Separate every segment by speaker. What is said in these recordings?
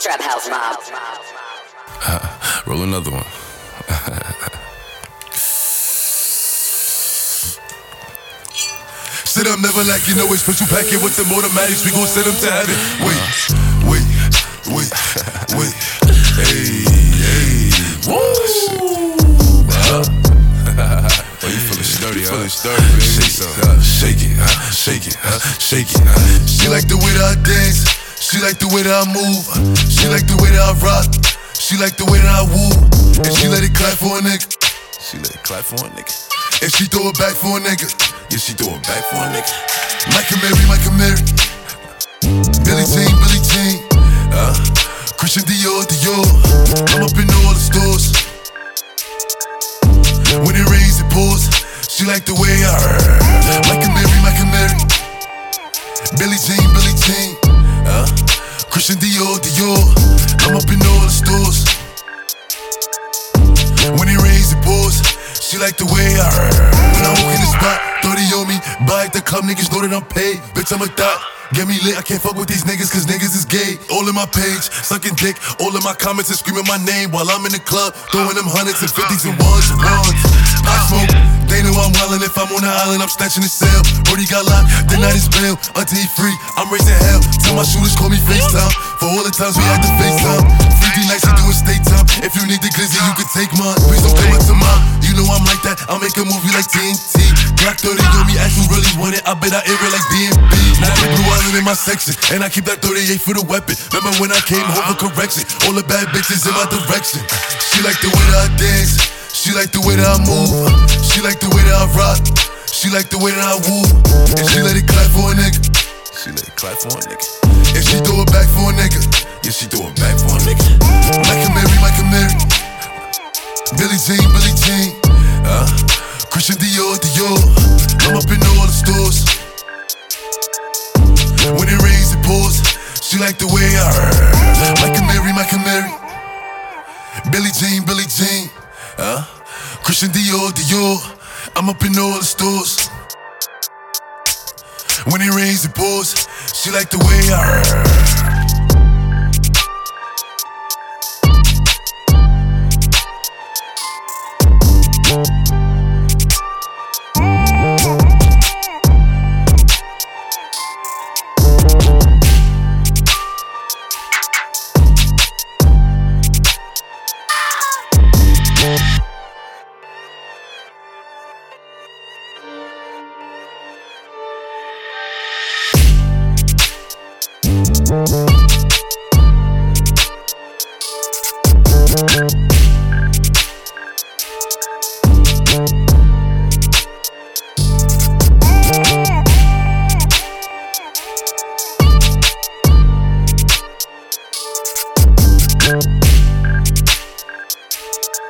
Speaker 1: Trap House Mob.
Speaker 2: Roll another one.
Speaker 3: Sit up, never like you know it's special packet with the automatics. We gon' send them to heaven. Wait. Hey. Woo!
Speaker 2: Oh, you feeling sturdy, huh? Shake it.
Speaker 3: She like the way that I dance. She like the way that I move. She like the way that I rock. She like the way that I woo. And she let it clap for a nigga. And she throw it back for a nigga.
Speaker 2: Yeah, she throw it back for a nigga.
Speaker 3: Mike and Mary. Billie Jean. Christian Dior. I'm up in all the stores. When it rains, it pours. She like the way I heard. Mike and Mary. Billie Jean. Christian Dior. I'm up in all the stores. When it rains, it pours. She like the way I heard. When I walk in the spot, 30 on me. Buy at the club, niggas know that I'm paid. Bitch, I'm a thot. Get me lit, I can't fuck with these niggas cause niggas is gay. All in my page, sucking dick. All in my comments and screaming my name while I'm in the club, throwing them hundreds and fifties and ones. I smoke, they know I'm wildin'. If I'm on the island, I'm snatching the cell. Brody got locked, the night is bail. Until he free, I'm raising hell. Tell my shooters call me FaceTime. For all the times we had to FaceTime. 3D nights, we doing state time. If you need the glizzy, you can take mine. Please don't come up to mine. You know I'm like that, I'll make a movie like TNT. Glock 30 on me, ask who really want it. I bet I air it like BNB. Now the blue island in my section, and I keep that 38 for the weapon. Remember when I came home for correction? All the bad bitches in my direction. She like the way that I dance. She like the way that I move. She like the way that I rock. She like the way that I woo. And she let it clap for a nigga. And she throw it back for a nigga.
Speaker 2: Yeah, she throw it back for a nigga.
Speaker 3: Mike and Mary. Billie Jean. Christian Dior. I'm up in all the stores. When it rains, it pours. She like the way I heard. Mike and Mary. Billie Jean. Christian Dior. I'm up in all the stores. When it rains, it pours. She like the way I heard.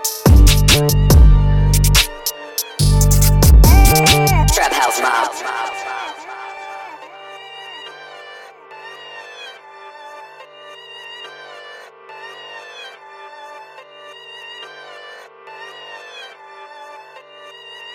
Speaker 1: Trap House Mob.